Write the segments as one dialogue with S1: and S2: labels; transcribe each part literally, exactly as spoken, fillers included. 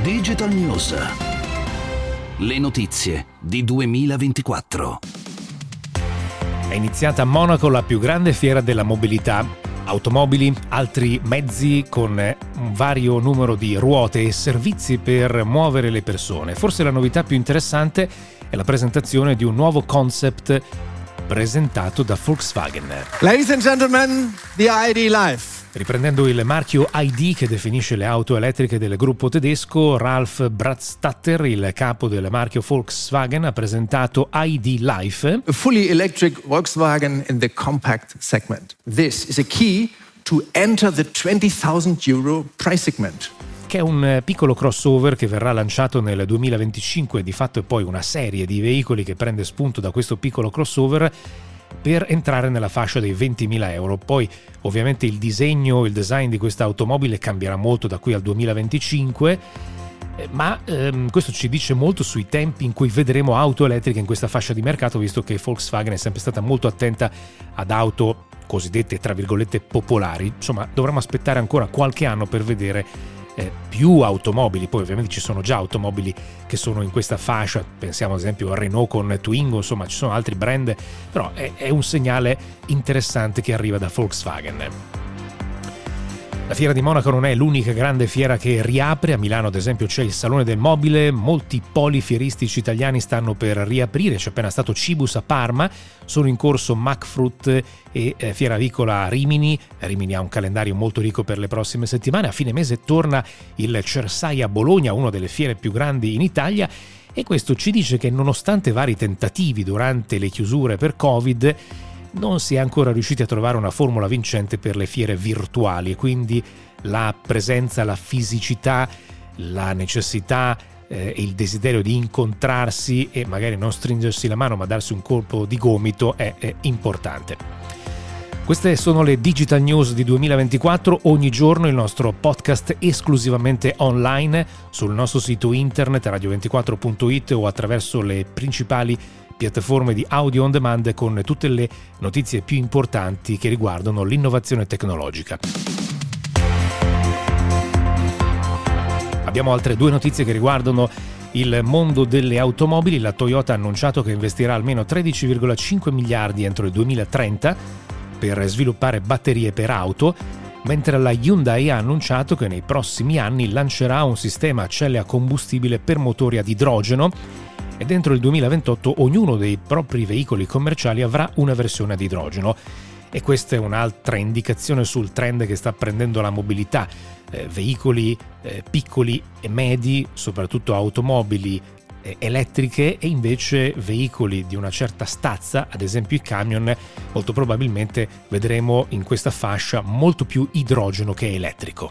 S1: Digital News. Le notizie di duemilaventiquattro.
S2: È iniziata a Monaco la più grande fiera della mobilità. Automobili, altri mezzi con un vario numero di ruote e servizi per muovere le persone. Forse la novità più interessante è la presentazione di un nuovo concept presentato da Volkswagen.
S3: Ladies and gentlemen, the I D Life.
S2: Riprendendo il marchio I D che definisce le auto elettriche del gruppo tedesco, Ralf Brandstatter, il capo del marchio Volkswagen, ha presentato I D Life.
S3: A fully electric Volkswagen in the compact segment. This is a key to enter the twenty thousand euro price segment.
S2: Che è un piccolo crossover che verrà lanciato nel duemilaventicinque, di fatto è poi una serie di veicoli che prende spunto da questo piccolo crossover per entrare nella fascia dei ventimila euro. Poi ovviamente il disegno, il design di questa automobile cambierà molto da qui al duemilaventicinque, ma ehm, questo ci dice molto sui tempi in cui vedremo auto elettriche in questa fascia di mercato, visto che Volkswagen è sempre stata molto attenta ad auto cosiddette tra virgolette popolari. Insomma, dovremo aspettare ancora qualche anno per vedere Eh, più automobili. Poi ovviamente ci sono già automobili che sono in questa fascia, pensiamo ad esempio a Renault con Twingo, insomma ci sono altri brand, però è, è un segnale interessante che arriva da Volkswagen. La fiera di Monaco non è l'unica grande fiera che riapre. A Milano ad esempio c'è il Salone del Mobile, molti poli fieristici italiani stanno per riaprire, c'è appena stato Cibus a Parma, sono in corso Macfrut e eh, Fiera Avicola a Rimini. Rimini ha un calendario molto ricco per le prossime settimane. A fine mese torna il Cersaia a Bologna, una delle fiere più grandi in Italia, e questo ci dice che nonostante vari tentativi durante le chiusure per Covid, non si è ancora riusciti a trovare una formula vincente per le fiere virtuali, e quindi la presenza, la fisicità, la necessità e eh, il desiderio di incontrarsi e magari non stringersi la mano ma darsi un colpo di gomito è, è importante. Queste sono le Digital News di duemilaventiquattro. Ogni giorno il nostro podcast esclusivamente online sul nostro sito internet radio ventiquattro punto it o attraverso le principali piattaforme di audio on demand con tutte le notizie più importanti che riguardano l'innovazione tecnologica. Abbiamo altre due notizie che riguardano il mondo delle automobili. La Toyota ha annunciato che investirà almeno tredici virgola cinque miliardi entro il duemilatrenta per sviluppare batterie per auto, mentre la Hyundai ha annunciato che nei prossimi anni lancerà un sistema a celle a combustibile per motori ad idrogeno, e dentro il duemilaventotto ognuno dei propri veicoli commerciali avrà una versione ad idrogeno. E questa è un'altra indicazione sul trend che sta prendendo la mobilità. Eh, veicoli eh, piccoli e medi, soprattutto automobili eh, elettriche, e invece veicoli di una certa stazza, ad esempio i camion, molto probabilmente vedremo in questa fascia molto più idrogeno che elettrico.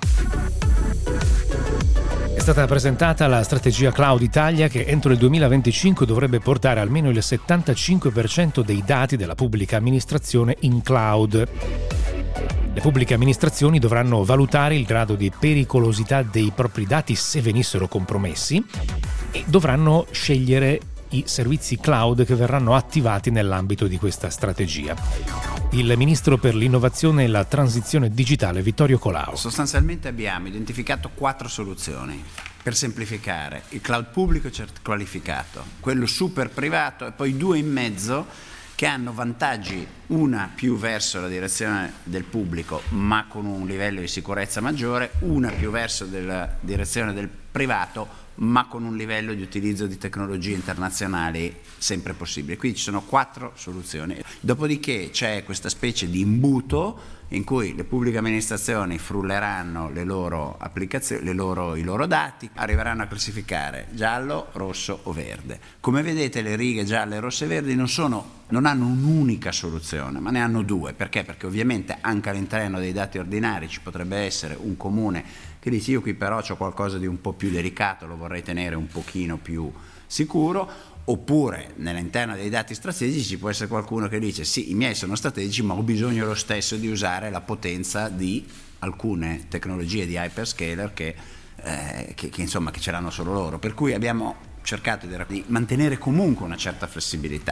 S2: È stata presentata la strategia Cloud Italia, che entro il duemilaventicinque dovrebbe portare almeno il settantacinque per cento dei dati della pubblica amministrazione in cloud. Le pubbliche amministrazioni dovranno valutare il grado di pericolosità dei propri dati se venissero compromessi e dovranno scegliere i servizi cloud che verranno attivati nell'ambito di questa strategia. Il ministro per l'innovazione e la transizione digitale Vittorio Colao.
S4: Sostanzialmente abbiamo identificato quattro soluzioni per semplificare: il cloud pubblico qualificato, quello super privato e poi due in mezzo che hanno vantaggi, una più verso la direzione del pubblico ma con un livello di sicurezza maggiore, una più verso la direzione del privato ma con un livello di utilizzo di tecnologie internazionali sempre possibile. Quindi ci sono quattro soluzioni. Dopodiché c'è questa specie di imbuto in cui le pubbliche amministrazioni frulleranno le loro applicazioni, le loro, i loro dati, arriveranno a classificare giallo, rosso o verde. Come vedete, le righe gialle, rosse e verdi non sono, non hanno un'unica soluzione, ma ne hanno due. Perché? Perché ovviamente anche all'interno dei dati ordinari ci potrebbe essere un comune che dice: io qui però ho qualcosa di un po' più delicato, lo vorrei tenere un pochino più sicuro. Oppure nell'interno dei dati strategici può essere qualcuno che dice: sì, i miei sono strategici, ma ho bisogno lo stesso di usare la potenza di alcune tecnologie di hyperscaler che, eh, che, che insomma che ce l'hanno solo loro. Per cui abbiamo cercato di, di mantenere comunque una certa flessibilità.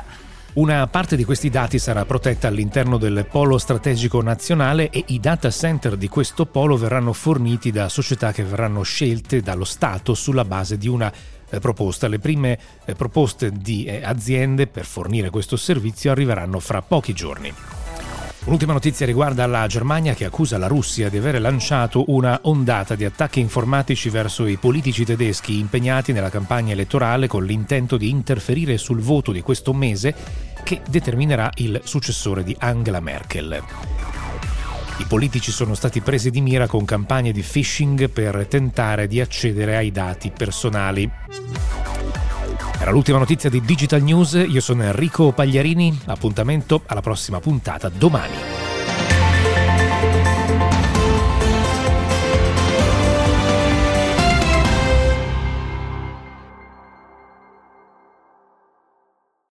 S2: Una parte di questi dati sarà protetta all'interno del polo strategico nazionale e i data center di questo polo verranno forniti da società che verranno scelte dallo Stato sulla base di una eh, proposta. Le prime eh, proposte di eh, aziende per fornire questo servizio arriveranno fra pochi giorni. Un'ultima notizia riguarda la Germania, che accusa la Russia di aver lanciato una ondata di attacchi informatici verso i politici tedeschi impegnati nella campagna elettorale con l'intento di interferire sul voto di questo mese che determinerà il successore di Angela Merkel. I politici sono stati presi di mira con campagne di phishing per tentare di accedere ai dati personali. Era l'ultima notizia di Digital News, io sono Enrico Pagliarini, appuntamento alla prossima puntata domani.